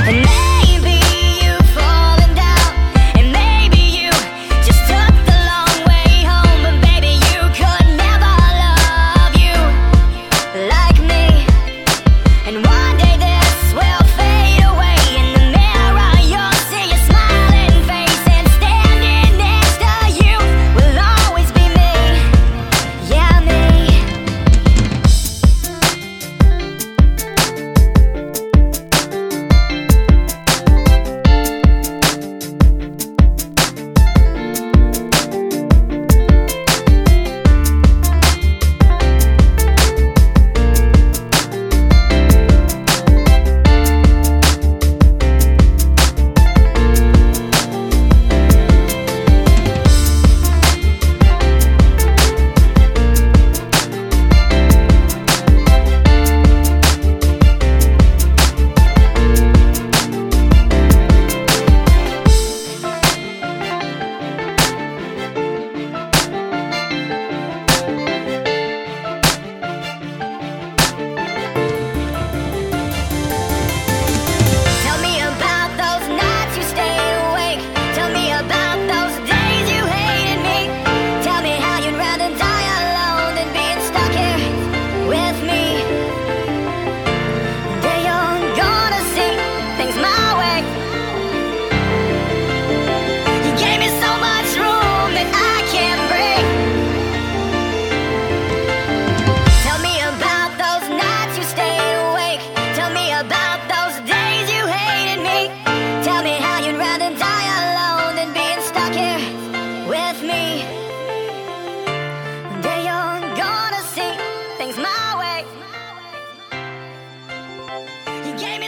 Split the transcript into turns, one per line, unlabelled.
And maybe you've fallen down, and maybe you just took the long way home. But baby, you could never love you like me. And one day this will fade away. In the mirror you'll see your smiling face, and standing next to you will always be me. Yeah, me. Tell me about those nights you stayed awake. Tell me about those days you hated me. Tell me how you'd rather die alone than being stuck here with me. One day you're gonna see things my way. You gave me so much room that I can't break. Tell me about those nights you stayed awake. Tell me about those days you hated me. Tell me how you'd rather die alone than being stuck here with me. One day you're gonna see things my way. You gave me